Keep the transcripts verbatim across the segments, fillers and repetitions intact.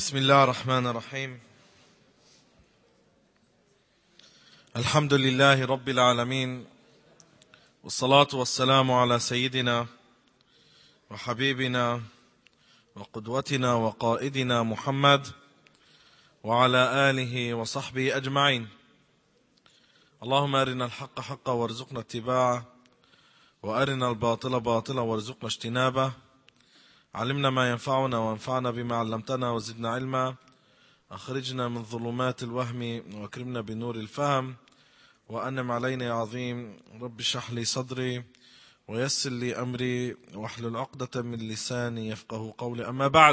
بسم الله الرحمن الرحيم الحمد لله رب العالمين والصلاة والسلام على سيدنا وحبيبنا وقدوتنا وقائدنا محمد وعلى آله وصحبه أجمعين. اللهم أرنا الحق حقا وارزقنا اتباعه وأرنا الباطل باطلا وارزقنا اجتنابه. علمنا ما ينفعنا وانفعنا بما علمتنا وزدنا علما. أخرجنا من ظلمات الوهم واكرمنا بنور الفهم وأنم علينا يا عظيم. رب اشرح لي صدري ويسر لي أمري واحلل عقدة من لساني يفقه قولي. أما بعد.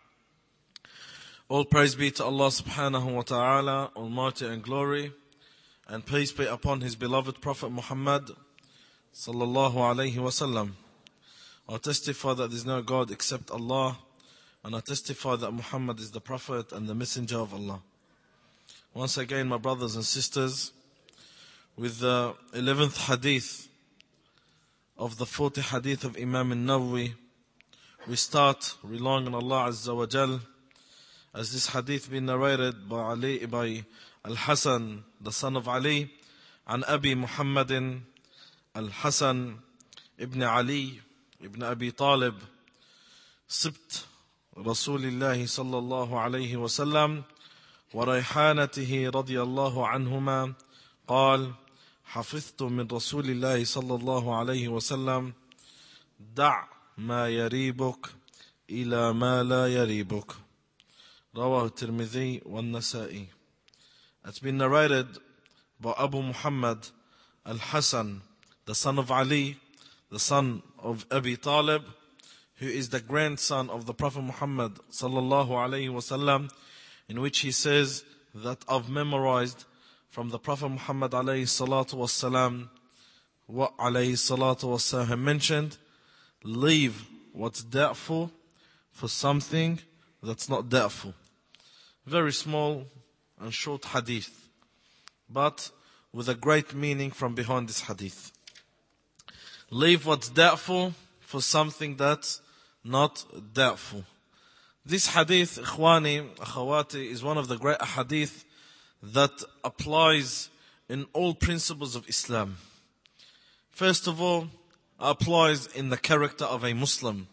All praise be to Allah subhanahu wa ta'ala, almighty and glory, and peace be upon his beloved Prophet Muhammad sallallahu alayhi wa sallam. I testify that there is no God except Allah, and I testify that Muhammad is the Prophet and the Messenger of Allah. Once again, my brothers and sisters, with the eleventh hadith of the fortieth hadith of Imam al-Nawawi, we start relying on Allah Azza wa Jal, as this hadith been narrated by Ali by Al-Hasan, the son of Ali, and Abi Muhammadin Al-Hasan ibn Ali ibn Abi Talib, Sibt Rasulillahi sallallahu alayhi wa sallam, wa rayhanatihi radiyallahu anhuma, قال حفظت من رسول الله صلى الله عليه وسلم دع ما يريبك إلى ما لا يريبك. رواه الترمذي والنسائي. It's been narrated by Abu Muhammad Al-Hasan, the son of Ali, the son of Abi Talib, who is the grandson of the Prophet Muhammad sallallahu alayhi wasallam, in which he says that I've memorized from the Prophet Muhammad alayhi salatu wasalam what alayhi salatu wasalam mentioned: leave what's doubtful for something that's not doubtful. Very small and short hadith, but with a great meaning from behind this hadith. Leave what's doubtful for something that's not doubtful. This hadith, ikhwani, akhawati, is one of the great hadith that applies in all principles of Islam. First of all, applies in the character of a Muslim.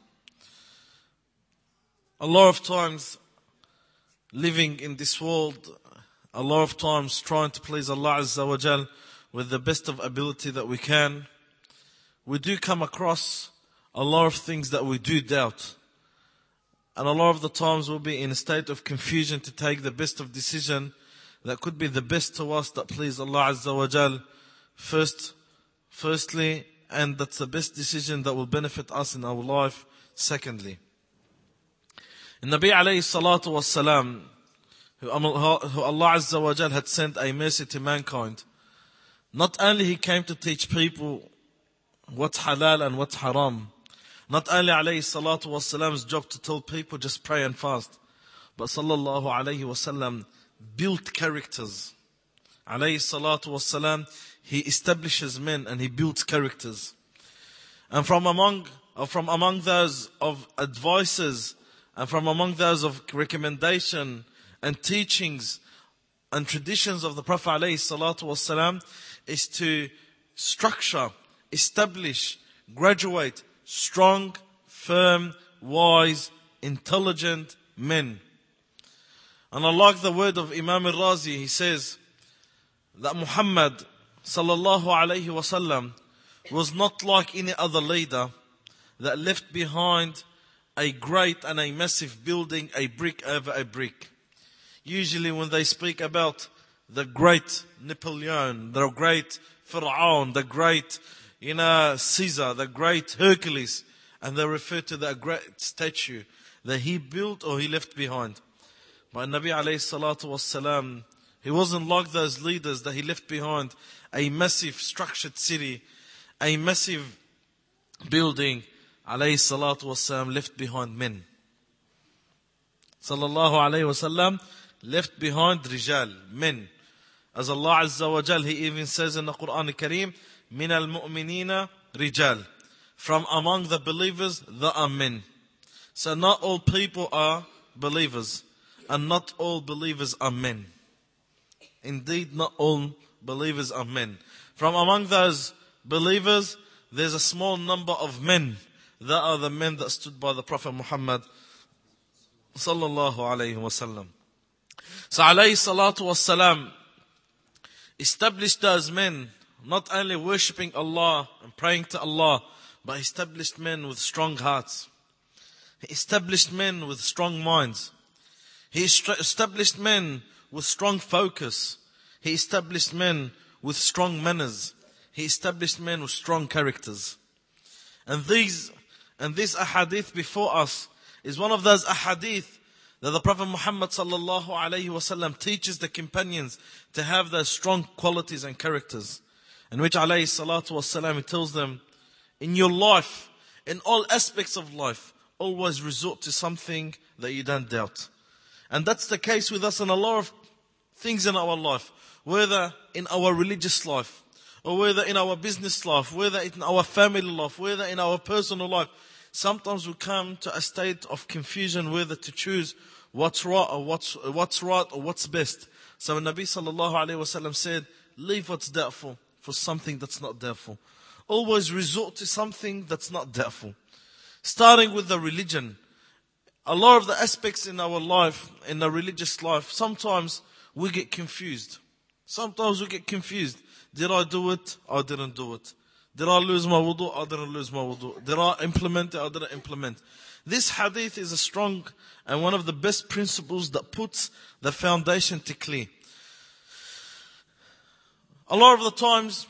A lot of times, living in this world, a lot of times trying to please Allah Azza wa Jal with the best of ability that we can, we do come across a lot of things that we do doubt. And a lot of the times we'll be in a state of confusion to take the best of decision that could be the best to us that please Allah Azza wa Jal first, firstly, and that's the best decision that will benefit us in our life secondly. In Nabi alayhi salatu was salam, who Allah Azza wa Jal had sent a mercy to mankind, not only he came to teach people what's halal and what's haram, not only alayhi salatu was salam's job to tell people just pray and fast, but sallallahu alayhi wa sallam built characters. Alayhi salatu was salam, he establishes men and he builds characters. And from among, or from among those of advices and from among those of recommendation and teachings and traditions of the Prophet alayhi salatu was salam is to structure, establish, graduate strong, firm, wise, intelligent men. And I like the word of Imam al-Razi. He says that Muhammad sallallahu alayhi wa sallam was not like any other leader that left behind a great and a massive building, a brick over a brick. Usually when they speak about the great Napoleon, the great Pharaoh, the great You know, Caesar, the great Hercules, and they refer to that great statue that he built or he left behind. But Nabi alayhi salatu was salam, he wasn't like those leaders that he left behind a massive structured city, a massive building. Alayhi salatu was salam left behind men. Sallallahu alayhi wa sallam left behind rijal, men. As Allah Azza wa Jal, he even says in the Quran al-Kareem, من المؤمنين رجال, from among the believers there are men. So not all people are believers. and not all believers are men. Indeed, not all believers are men. From among those believers, there's a small number of men that are the men that stood by the Prophet Muhammad sallallahu alayhi wasallam. So alayhi salatu wassalam established those men not only worshipping Allah and praying to Allah, but he established men with strong hearts. He established men with strong minds. He established men with strong focus. He established men with strong manners. He established men with strong characters. And these, and this ahadith before us is one of those ahadith that the Prophet Muhammad sallallahu alayhi wasallam teaches the companions to have those strong qualities and characters. In which alayhi salatu wasallam, he tells them, in your life, in all aspects of life, always resort to something that you don't doubt. And that's the case with us in a lot of things in our life. Whether in our religious life, or whether in our business life, whether in our family life, whether in our personal life. Sometimes we come to a state of confusion whether to choose what's right or what's, what's right or what's best. So when Nabi sallallahu alayhi wa sallam said, leave what's doubtful for something that's not doubtful. Always resort to something that's not doubtful. Starting with the religion. A lot of the aspects in our life, in the religious life, sometimes we get confused. Sometimes we get confused. Did I do it? I didn't do it. Did I lose my wudu? I didn't lose my wudu. Did I implement it? I didn't implement. This hadith is a strong and one of the best principles that puts the foundation to clear. A lot of the times,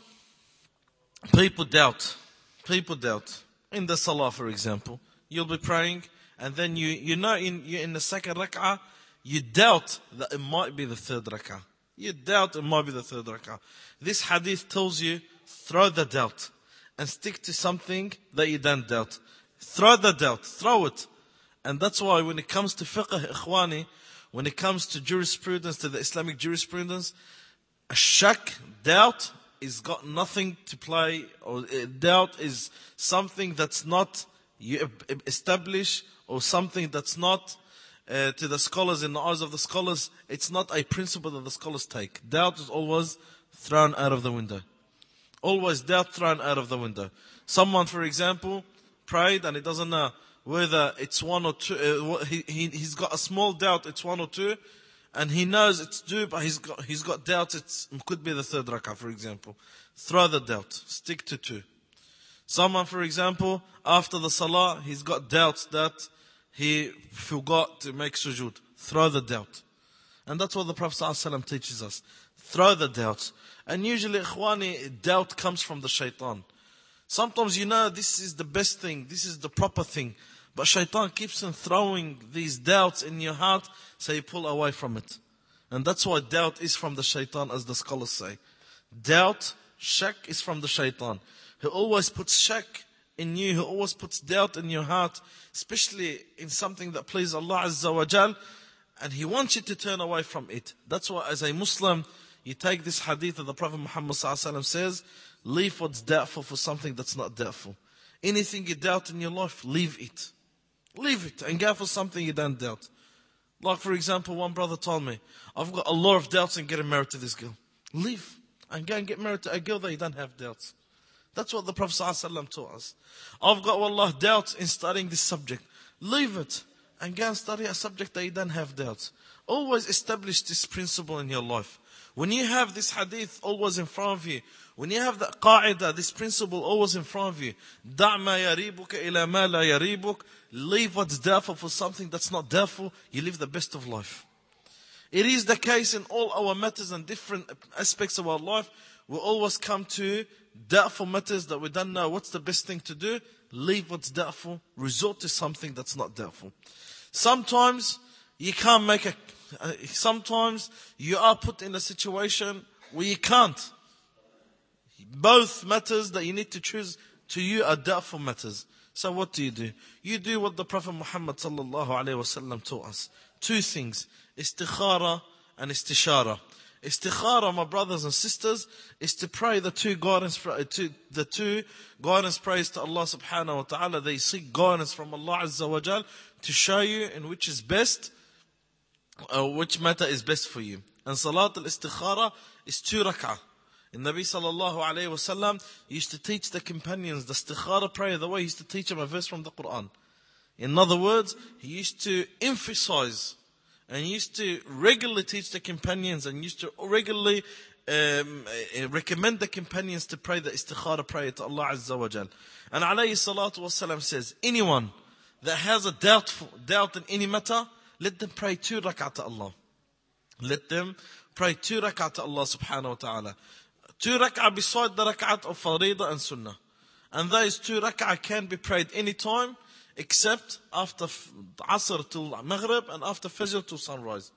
people doubt. People doubt. In the salah, for example, you'll be praying, and then you, you know in, you in the second rak'ah, you doubt that it might be the third rak'ah. You doubt it might be the third rak'ah. This hadith tells you, throw the doubt and stick to something that you don't doubt. Throw the doubt, throw it. And that's why when it comes to fiqh, ikhwani, when it comes to jurisprudence, to the Islamic jurisprudence, a shak, doubt, is got nothing to play, or doubt is something that's not you establish, or something that's not uh, to the scholars, in the eyes of the scholars, it's not a principle that the scholars take. Doubt is always thrown out of the window. Always doubt thrown out of the window. Someone, for example, prayed and he doesn't know whether it's one or two. Uh, he, he he's got a small doubt it's one or two, and he knows it's two, but he's got he's got doubt it could be the third rak'ah, for example. Throw the doubt. Stick to two. Someone, for example, after the salah, he's got doubts that he forgot to make sujood. Throw the doubt. And that's what the Prophet ﷺ teaches us. Throw the doubts. And usually, ikhwani, doubt comes from the shaitan. Sometimes you know this is the best thing, this is the proper thing. But shaitan keeps on throwing these doubts in your heart, so you pull away from it. And that's why doubt is from the shaitan, as the scholars say. Doubt, shak, is from the shaitan. He always puts shak in you, he always puts doubt in your heart, especially in something that pleases Allah Azza wa Jal, and he wants you to turn away from it. That's why as a Muslim, you take this hadith that the Prophet Muhammad ﷺ says, leave what's doubtful for something that's not doubtful. Anything you doubt in your life, leave it. Leave it and go for something you don't doubt. Like for example, one brother told me, I've got a lot of doubts in getting married to this girl. Leave and go and get married to a girl that you don't have doubts. That's what the Prophet ﷺ taught us. I've got, wallah, doubts in studying this subject. Leave it and go and study a subject that you don't have doubts. Always establish this principle in your life. When you have this hadith always in front of you, when you have that qa'idah, this principle always in front of you, دَعْ مَا يَرِيبُكَ إِلَى مَا لَا يَرِيبُكَ, leave what's doubtful for something that's not doubtful, you live the best of life. It is the case in all our matters and different aspects of our life. We always come to doubtful matters that we don't know what's the best thing to do. Leave what's doubtful, resort to something that's not doubtful. Sometimes you can't make a, uh, sometimes you are put in a situation where you can't. Both matters that you need to choose to you are doubtful matters. So what do you do? You do what the Prophet Muhammad sallallahu alaihi wasallam taught us. Two things, istikhara and istishara. Istikhara, my brothers and sisters, is to pray the two guidance, to the two guidance praise to Allah subhanahu wa ta'ala. They seek guidance from Allah Azza wa Jal to show you in which is best uh, which matter is best for you. And Salat al-Istikhara is two rak'ah. And Nabi sallallahu alayhi wasallam used to teach the companions the Istikhara prayer the way he used to teach them a verse from the Quran. In other words, he used to emphasize and he used to regularly teach the companions and used to regularly um, recommend the companions to pray the Istikhara prayer to Allah Azza wa Jal. And alayhi salatu wasalam says, anyone that has a doubt, doubt in any matter, let them pray two rak'ah to Allah. Let them pray two rak'ah to Allah subhanahu wa ta'ala. Two rak'ah beside the rak'ah of Faridah and Sunnah. And those two rak'ah can be prayed anytime except after Asr till Maghrib and after Fajr till sunrise.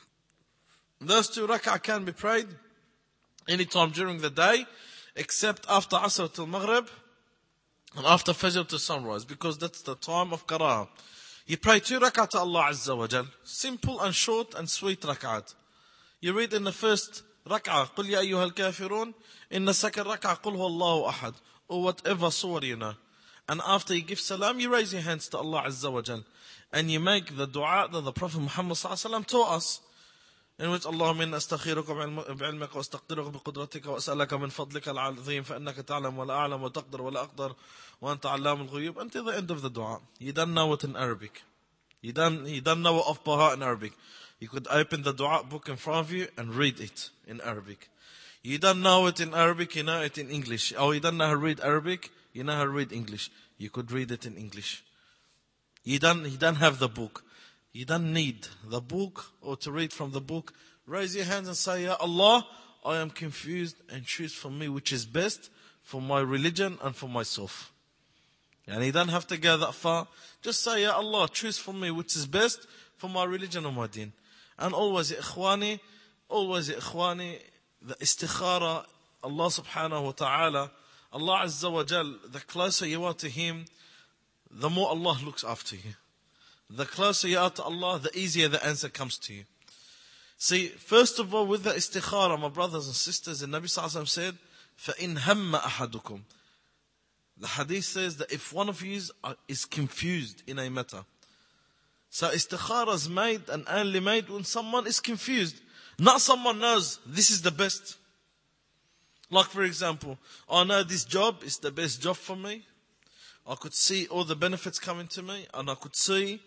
Those two rak'ah can be prayed anytime during the day except after Asr till Maghrib and after Fajr till sunrise, because that's the time of Qur'an. You pray two rak'ah to Allah Azza wa Jal. Simple and short and sweet rak'at. You read in the first rak'ah, قُلْ يَا أَيُّهَا الْكَافِرُونَ. In the second rak'ah, قُلْ هُوَ اللَّهُ أَحَدٌ. Or whatever surah you know. And after you give salam, you raise your hands to Allah Azza wa Jal. And you make the dua that the Prophet Muhammad sallallahu alaihi wasallam taught us. In which اللهم إن أستخيرك بعلمك وأستقدرك بقدرتك وأسألك من فضلك العظيم فإنك تعلم ولا أعلم وتقدر ولا أقدر وأنت علام الغيوب, until the end of the dua. You don't know it in Arabic. You don't, you don't know it off by heart in Arabic. You could open the dua book in front of you and read it in Arabic. You don't know it in Arabic, you know it in English. Or you don't know how to read Arabic, you know how to read English. You could read it in English. You don't, you don't have the book. You don't need the book or to read from the book. Raise your hands and say, Ya Allah, I am confused, and choose for me which is best for my religion and for myself. And you don't have to go that far. Just say, Ya Allah, choose for me which is best for my religion and my deen. And always, Ya Ikhwani, always, Ya Ikhwani, the istikhara, Allah subhanahu wa ta'ala, Allah Azza wa Jal, the closer you are to Him, the more Allah looks after you. The closer you are to Allah, the easier the answer comes to you. See, first of all, with the istikhara, my brothers and sisters, the Nabi Sallallahu Alaihi Wasallam said, فَإِنْ هَمَّ أَحَدُكُمْ. The hadith says that if one of you is confused in a matter, so istikhara is made and only made when someone is confused. Not someone knows this is the best. Like for example, I know this job is the best job for me. I could see all the benefits coming to me, and I could see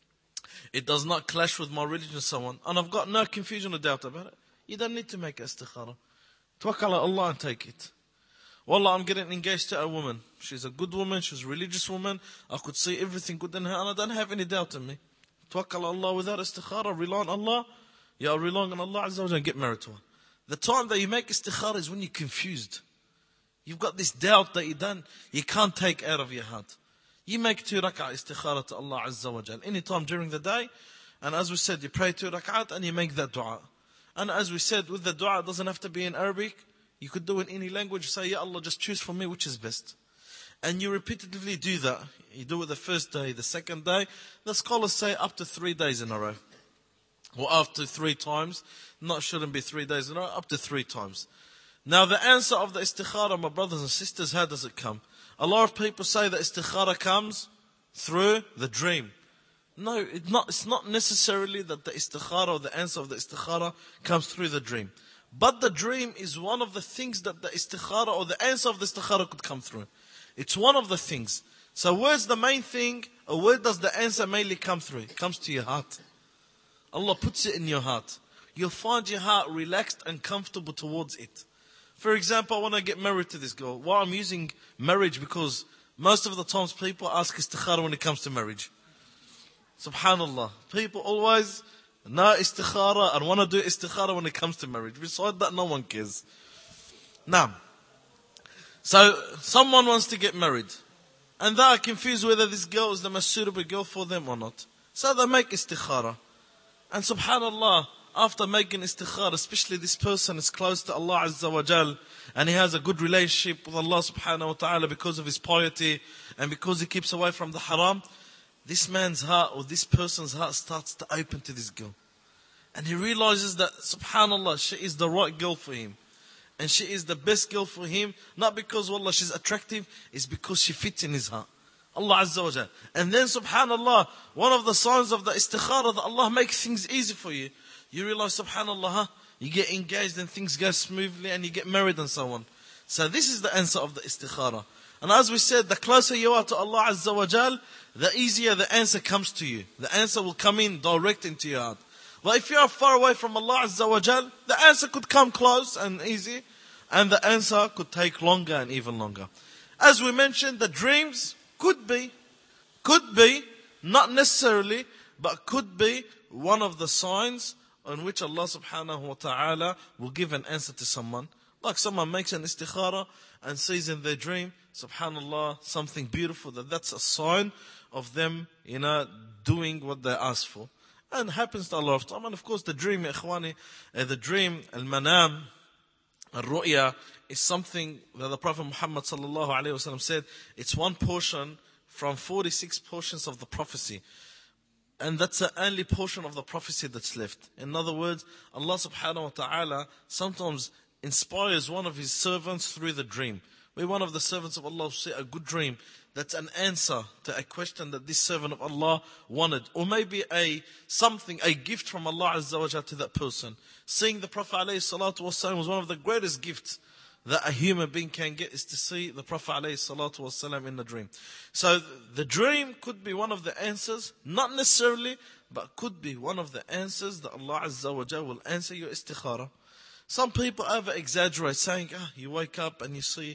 it does not clash with my religion and so on. And I've got no confusion or doubt about it. You don't need to make istikhara. Tawakkal ala Allah and take it. Wallah, I'm getting engaged to a woman. She's a good woman, she's a religious woman. I could see everything good in her and I don't have any doubt in me. Tawakkal ala Allah without istikhara, rely on Allah. You are relying on Allah Azza wa Jalla and get married to her. The time that you make istikhara is when you're confused. You've got this doubt that you don't, you can't take out of your heart. You make two rak'ah istikhara to Allah Azza wa Jal anytime during the day. And as we said, you pray two rak'at and you make that dua. And as we said, with the dua, it doesn't have to be in Arabic. You could do it in any language. Say, Ya Allah, just choose for me which is best. And you repeatedly do that. You do it the first day, the second day. The scholars say up to three days in a row. Or after three times. Not shouldn't be three days in a row, up to three times. Now the answer of the istikhara, my brothers and sisters, how does it come? A lot of people say that istikhara comes through the dream. No, it's not, it's not necessarily that the istikhara or the answer of the istikhara comes through the dream. But the dream is one of the things that the istikhara or the answer of the istikhara could come through. It's one of the things. So where's the main thing, or where does the answer mainly come through? It comes to your heart. Allah puts it in your heart. You'll find your heart relaxed and comfortable towards it. For example, I want to get married to this girl. Why I'm using marriage, because most of the times people ask istikhara when it comes to marriage. Subhanallah. People always know istikhara and want to do istikhara when it comes to marriage. Besides that, no one cares. Now, so someone wants to get married. And they are confused whether this girl is the most suitable girl for them or not. So they make istikhara. And subhanallah, after making istikhara, especially this person is close to Allah Azza wa Jal, and he has a good relationship with Allah subhanahu wa ta'ala because of his piety and because he keeps away from the haram, this man's heart or this person's heart starts to open to this girl. And he realizes that subhanallah, she is the right girl for him. And she is the best girl for him, not because wallah she's attractive, it's because she fits in his heart. Allah Azza wa Jal. And then subhanallah, one of the signs of the istikhara that Allah makes things easy for you. You realize subhanallah, huh? You get engaged and things go smoothly and you get married and so on. So this is the answer of the istikhara. And as we said, the closer you are to Allah Azza wa Jal, the easier the answer comes to you. The answer will come in direct into your heart. But if you are far away from Allah Azza wa Jal, the answer could come close and easy, and the answer could take longer and even longer. As we mentioned, the dreams could be, could be, not necessarily, but could be one of the signs on which Allah subhanahu wa ta'ala will give an answer to someone. Like someone makes an istikhara and sees in their dream, subhanallah, something beautiful, that that's a sign of them, you know, doing what they asked for. And happens to a lot of time. And of course the dream, ikhwani, uh, the dream, al-manam, al-ru'ya, is something that the Prophet Muhammad sallallahu alayhi wa sallam said, it's one portion from forty-six portions of the prophecy. And that's the only portion of the prophecy that's left. In other words, Allah subhanahu wa ta'ala sometimes inspires one of His servants through the dream. Where one of the servants of Allah will say a good dream, that's an answer to a question that this servant of Allah wanted. Or maybe a something, a gift from Allah Azza wa Jalla to that person. Seeing the Prophet alayhi salatu wasalam was one of the greatest gifts that a human being can get, is to see the Prophet alayhi salatu wasalam in the dream. So the dream could be one of the answers, not necessarily, but could be one of the answers that Allah Azza wa Jalla will answer your istikhara. Some people over exaggerate, saying, ah, you wake up and you see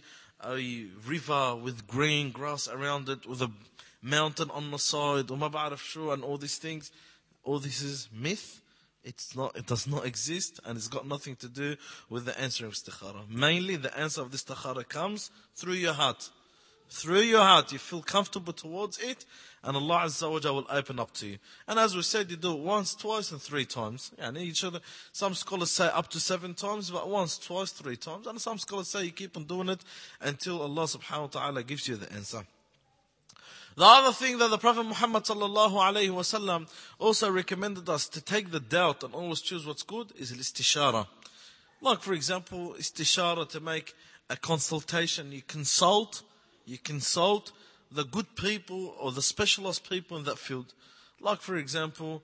a river with green grass around it, with a mountain on the side, or ma ba'araf shu, and all these things. All this is myth. It's not, it does not exist, and it's got nothing to do with the answer of istikhara. Mainly the answer of the istikhara comes through your heart. Through your heart, you feel comfortable towards it, and Allah Azza wa Jalla will open up to you. And as we said, you do it once, twice, and three times. And each other, some scholars say up to seven times, but once, twice, three times. And some scholars say you keep on doing it until Allah subhanahu wa ta'ala gives you the answer. The other thing that the Prophet Muhammad sallallahu alayhi wa sallam also recommended us to take the doubt and always choose what's good is al-istishara. Like for example, istishara, to make a consultation. You consult, you consult the good people or the specialized people in that field. Like for example,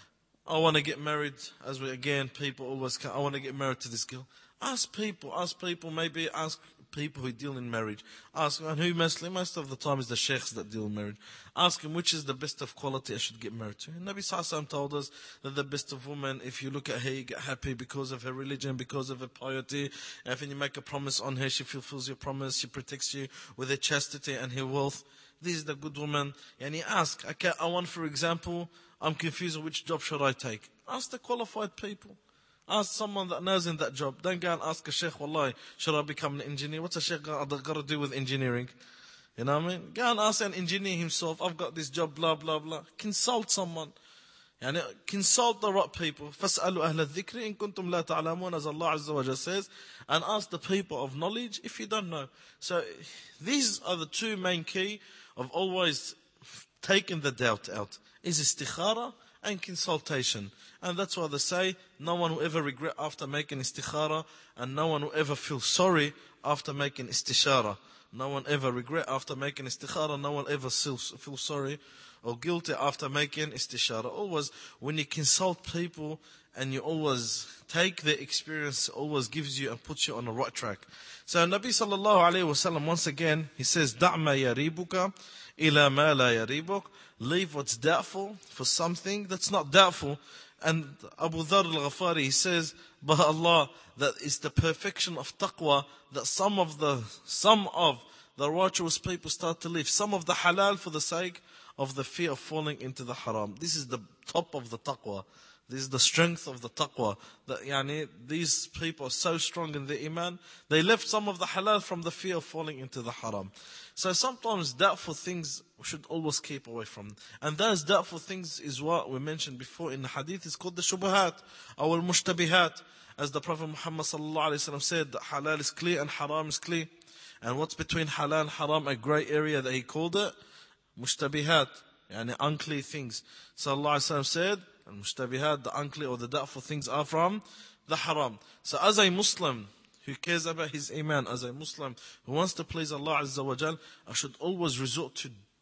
I want to get married, as we again, people always come, I want to get married to this girl. Ask people, ask people, maybe ask people who deal in marriage. Ask, and who mostly, most of the time is the sheikhs that deal in marriage. Ask him which is the best of quality I should get married to. And Nabi Sallallahu Alaihi Wasallam told us that the best of women, if you look at her, you get happy because of her religion, because of her piety. And if you make a promise on her, she fulfills your promise, she protects you with her chastity and her wealth. This is the good woman. And you ask, okay, I want, for example, I'm confused on which job should I take. Ask the qualified people. Ask someone that knows in that job. Don't go and ask a sheikh, wallahi, should I become an engineer? What's a sheikh got, got to do with engineering? You know what I mean? Go and ask an engineer himself, I've got this job, blah, blah, blah. Consult someone. Yani, consult the right people. فَاسْأَلُوا أَهْلَ الذِّكْرِ إِن كُنْتُمْ لَا تَعْلَمُونَ, as Allah Azza wa Jalla says. And ask the people of knowledge if you don't know. So these are the two main key of always taking the doubt out. Is istikhara and consultation. And that's why they say, no one will ever regret after making istikhara, and no one will ever feel sorry after making istishara. No one ever regret after making istikhara, no one ever feel sorry or guilty after making istishara. Always, when you consult people and you always take their experience, always gives you and puts you on the right track. So Nabi sallallahu alayhi wa sallam, once again, he says, دَعْ مَا يَرِيبُكَ إِلَى مَا لَا يَرِيبُكَ. Leave what's doubtful for something that's not doubtful. And Abu Dharr al-Ghafari, he says, by Allah, that is the perfection of taqwa, that some of the, some of the righteous people start to leave some of the halal for the sake of the fear of falling into the haram. This is the top of the taqwa. This is the strength of the taqwa. That, yani, these people are so strong in their iman, they left some of the halal from the fear of falling into the haram. So sometimes doubtful things we should always keep away from. And those doubtful things is what we mentioned before in the hadith, is called the shubahat, or al-mushtabihat. As the Prophet Muhammad sallallahu alayhi wa sallam said, that halal is clear and haram is clear. And what's between halal and haram, a grey area that he called it, mushtabihat, yani unclear things. So Allah said, al-mushtabihat, the unclear or the doubtful things are from the haram. So as a Muslim who cares about his iman, as a Muslim who wants to please Allah Azza wa Jal, I should always resort to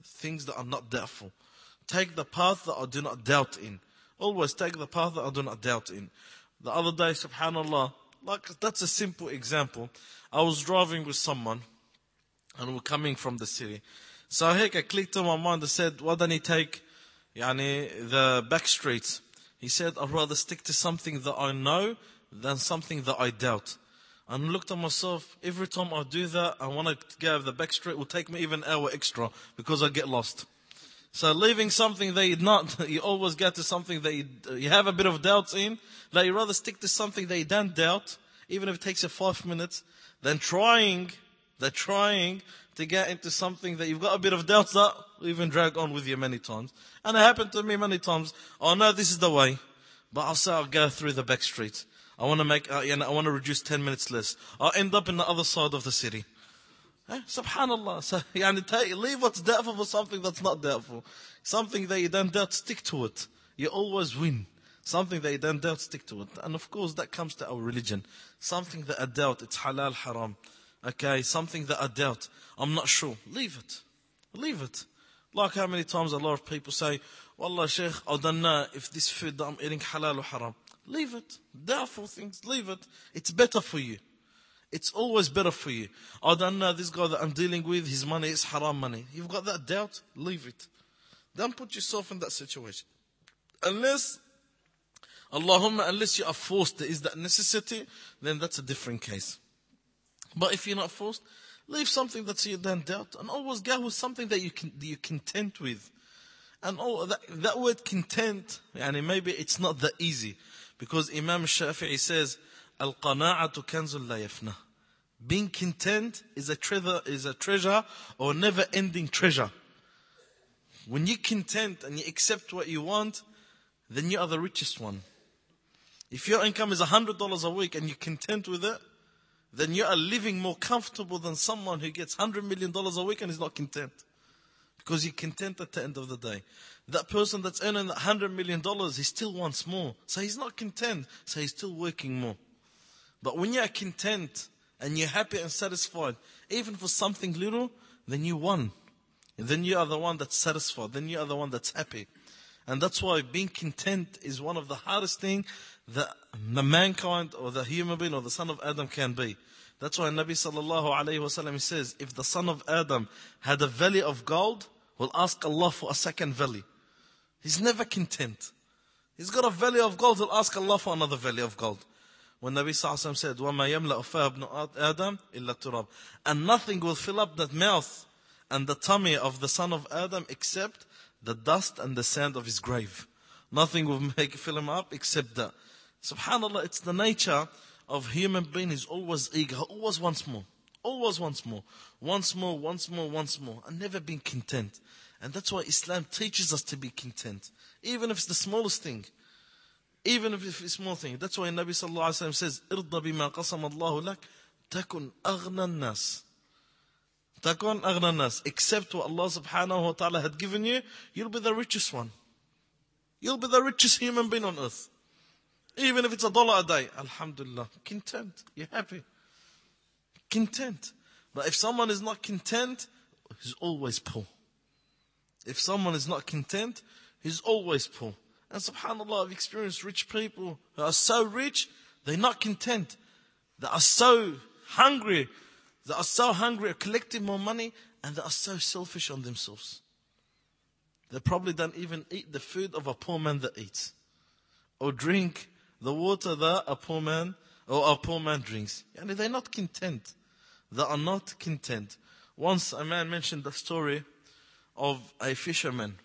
things that are not doubtful. Take the path that I do not doubt in. Always take the path that I do not doubt in. The other day, subhanallah, like that's a simple example. I was driving with someone and we're coming from the city. So I clicked on my mind and said, why don't he take yani, the back streets? He said, I'd rather stick to something that I know than something that I doubt. And I looked at myself, every time I do that, I want to go the back street, it will take me even an hour extra because I get lost. So leaving something that you not, you always get to something that you, you have a bit of doubts in, that you rather stick to something that you don't doubt, even if it takes you five minutes, than trying, than trying to get into something that you've got a bit of doubts that will even drag on with you many times. And it happened to me many times. Oh no, this is the way. But I'll say I'll go through the back streets. I want to make, uh, you know, I want to reduce ten minutes less. I'll end up in the other side of the city. Eh? Subhanallah. So, yani, take, leave what's doubtful for something that's not doubtful. Something that you don't doubt, stick to it. You always win. Something that you don't doubt, stick to it. And of course, that comes to our religion. Something that I doubt, it's halal, haram. Okay, something that I doubt, I'm not sure. Leave it. Leave it. Like how many times a lot of people say, Wallah, Shaykh, I don't know if this food that I'm eating halal or haram. Leave it. Doubtful things, leave it. It's better for you. It's always better for you. I don't know, this guy that I'm dealing with, his money is haram money. You've got that doubt, leave it. Don't put yourself in that situation. Unless, Allahumma, unless you are forced, there is that necessity, then that's a different case. But if you're not forced, leave something that you don't doubt, and always go with something that you can, that you're content with. And all that, that word content, yani maybe it's not that easy. Because Imam Shafi'i says, Al-qana'atu kanzul la yafna. Being content is a treasure, is a treasure or never-ending treasure. When you're content and you accept what you want, then you are the richest one. If your income is one hundred dollars a week and you're content with it, then you are living more comfortable than someone who gets one hundred million dollars a week and is not content. Because you're content at the end of the day. That person that's earning one hundred million dollars, he still wants more. So he's not content, so he's still working more. But when you're content and you're happy and satisfied, even for something little, then you won. And then you are the one that's satisfied. Then you are the one that's happy. And that's why being content is one of the hardest things that the mankind or the human being or the son of Adam can be. That's why Nabi sallallahu alayhi wa sallam says, if the son of Adam had a valley of gold, we'll ask Allah for a second valley. He's never content. He's got a valley of gold, he'll ask Allah for another valley of gold. When Nabi sallallahu alayhi wa sallam said, وَمَا يَمْلَأُ فَاهَ ابْنُ آدَمْ إِلَّا التُّرَابِ, and nothing will fill up that mouth and the tummy of the son of Adam except the dust and the sand of his grave. Nothing will make fill him up except that. Subhanallah, it's the nature of human being is always eager, always wants more, always wants more, once more, once more, once more, and never being content. And that's why Islam teaches us to be content, even if it's the smallest thing, even if it's a small thing. That's why Nabi sallallahu alaihi wasallam says, "Irda bima qasama Allahu lak, takun aghna nas." Takun aghna nas. Accept what Allah subhanahu wa ta'ala had given you, you'll be the richest one. You'll be the richest human being on earth. Even if it's a dollar a day, alhamdulillah, content, you're happy. Content. But if someone is not content, he's always poor. If someone is not content, he's always poor. And subhanallah, I've experienced rich people who are so rich, they're not content. They are so hungry. They are so hungry of collecting more money, and they are so selfish on themselves. They probably don't even eat the food of a poor man that eats, or drink the water that a poor man or a poor man drinks. And they're not content. They are not content. Once a man mentioned the story of a fisherman.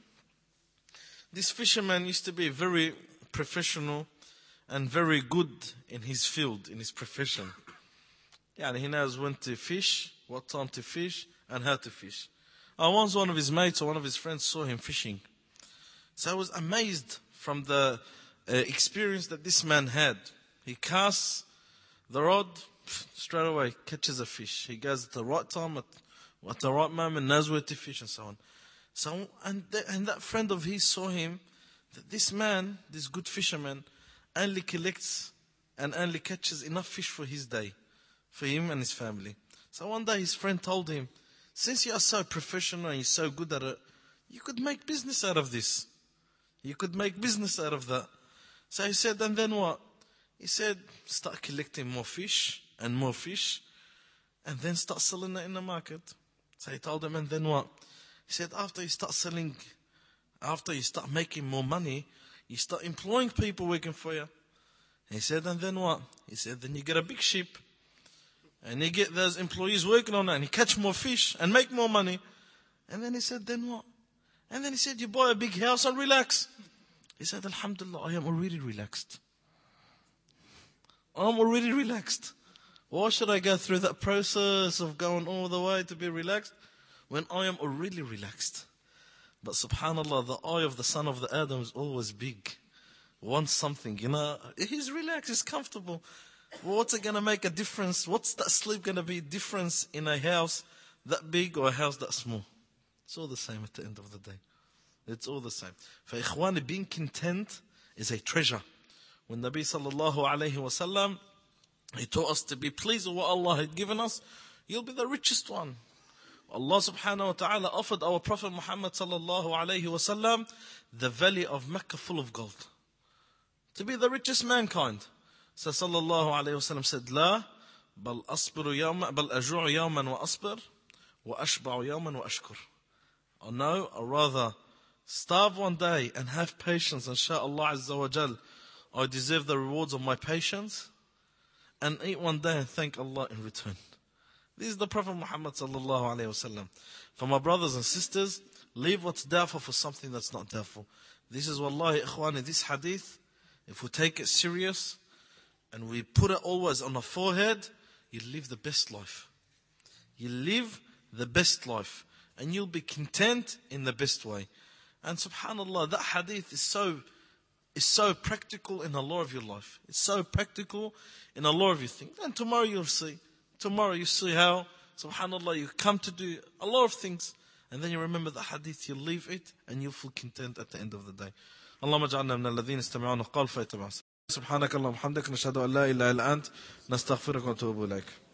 This fisherman used to be very professional and very good in his field, in his profession. Yeah, he knows when to fish, what time to fish, and how to fish. Uh, once one of his mates or one of his friends saw him fishing. So I was amazed from the uh, experience that this man had. He casts the rod, straight away catches a fish. He goes at the right time, at, at the right moment, knows where to fish and so on. So, and, th- and that friend of his saw him, that this man, this good fisherman, only collects and only catches enough fish for his day, for him and his family. So one day his friend told him, since you are so professional and you're so good at it, You could make business out of this. You could make business out of that. So he said, and then what? He said, start collecting more fish and more fish, and then start selling it in the market. So he told him, and then what? He said, after you start selling, after you start making more money, you start employing people working for you. He said, and then what? He said, then you get a big ship, and you get those employees working on it, and you catch more fish and make more money. And then he said, then what? And then he said, you buy a big house and relax. He said, Alhamdulillah, I am already relaxed. I'm already relaxed. Why should I go through that process of going all the way to be relaxed when I am already relaxed? But subhanallah, the eye of the son of the Adam is always big. Wants something, you know. He's relaxed, he's comfortable. What's it going to make a difference? What's that sleep going to be difference in a house that big or a house that small? It's all the same at the end of the day. It's all the same. For ikhwan, being content is a treasure. When Nabi sallallahu alayhi wa sallam, he taught us to be pleased with what Allah had given us, you'll be the richest one. Allah subhanahu wa ta'ala offered our Prophet Muhammad sallallahu alayhi wa sallam the valley of Mecca full of gold. To be the richest mankind. So sallallahu alayhi wa sallam said, La, bal asbiru yawma, bal aju'u yawman wa asbir, wa ashba'u yawman wa ashkur. Or no, or rather, starve one day and have patience and show Allah Azza wa Jal, I deserve the rewards of my patience, and eat one day and thank Allah in return. This is the Prophet Muhammad sallallahu alayhi wa sallam. For my brothers and sisters, leave what's doubtful for something that's not doubtful. This is wallahi ikhwani, this hadith, if we take it serious, and we put it always on our forehead, you live the best life. You live the best life. And you'll be content in the best way. And subhanallah, that hadith is so, is so practical in a lot of your life. It's so practical in a lot of your things. And tomorrow you'll see. Tomorrow you see how, subhanallah, you come to do a lot of things. And then you remember the hadith, you leave it, and you'll feel content at the end of the day. اللهم اجعلنا من الذين استمعون القول فيتبعون. سبحانك اللهم وبحمدك نشهد أن لا إله إلا أنت نستغفرك ونتوب إليك.